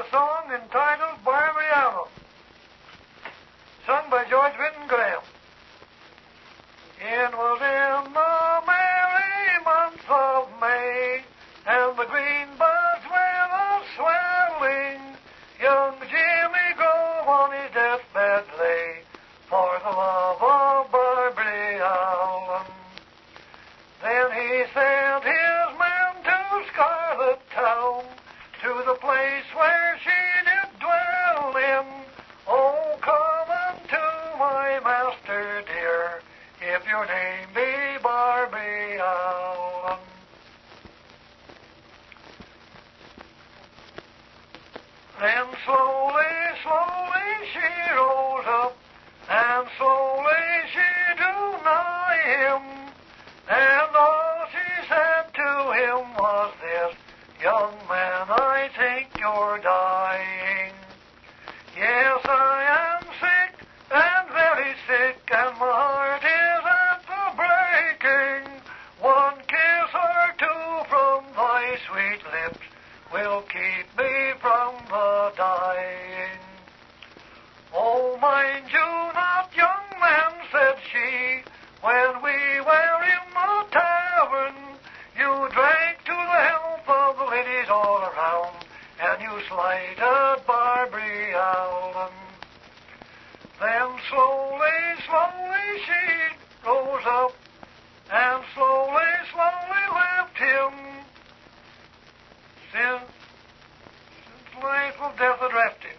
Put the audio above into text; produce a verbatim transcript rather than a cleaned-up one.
a song entitled Barbary Allen, sung by George Whitten Graham. It was in the merry month of May, and the green buds were a-swelling. Young Jimmy Grove on his deathbed lay, for the love of Barbary Allen. Then he sent his men to Scarlet Town, to the place where she did dwell in. Oh, come unto my master dear, if your name be Barbary Allen. Then slowly, slowly she rose up, and slowly she drew nigh him, and all she said to him was this: young man, I think you're dying. Yes, I am sick, and very sick, and my heart is at the breaking. One kiss or two from thy sweet lips will keep me from the dying. Oh, mind you not, young man, said she, when we were in the tavern, you drank to the health of the ladies all around, and you slighted Barbary Allen. Then slowly, slowly she rose up, and slowly, slowly left him, since, since life of death had reft him.